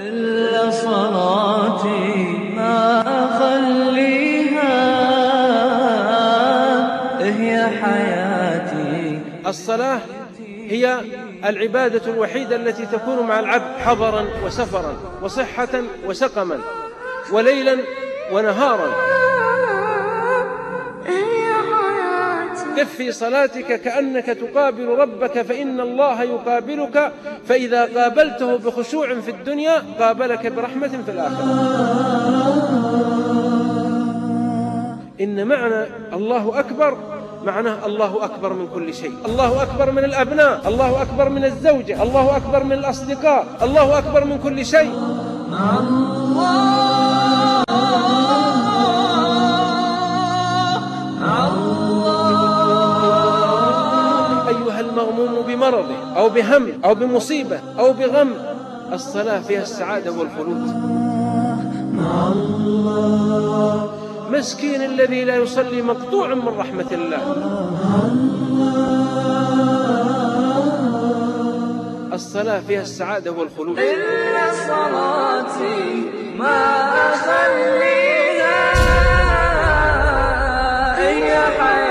إلا صلاتي ما أخليها، هي حياتي. الصلاة هي العبادة الوحيدة التي تكون مع العبد حضرا وسفرا وصحة وسقما وليلا ونهارا. كف في صلاتك كأنك تقابل ربك، فإن الله يقابلك، فإذا قابلته بخشوع في الدنيا قابلك برحمة في الآخرة. إن معنى الله أكبر معناه الله أكبر من كل شيء، الله أكبر من الأبناء، الله أكبر من الزوجة، الله أكبر من الأصدقاء، الله أكبر من كل شيء. أيها المغموم بمرضه أو بهم أو بمصيبة أو بغم، الصلاة فيها السعادة والخلود. مسكين الذي لا يصلي مقطوع من رحمة الله. الصلاة فيها السعادة والخلود. إلا صلاتي ما أخليها، هي حياتي.